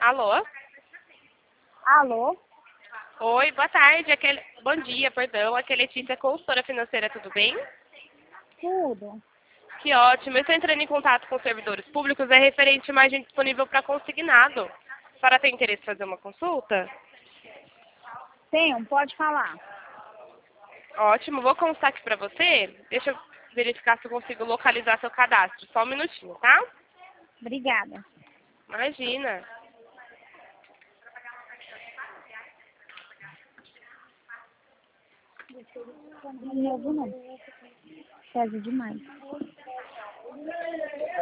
Alô? Alô? Oi, boa tarde. Bom dia, perdão. Aqui é Letícia, consultora financeira, tudo bem? Tudo. Que ótimo. Eu estou entrando em contato com servidores públicos, é referente a imagem disponível para consignado. A senhora tem interesse em fazer uma consulta? Tenho, pode falar. Ótimo, vou constar aqui para você. Deixa eu verificar se eu consigo localizar seu cadastro. Só um minutinho, tá? Obrigada. Imagina. Não, não. Pesa demais.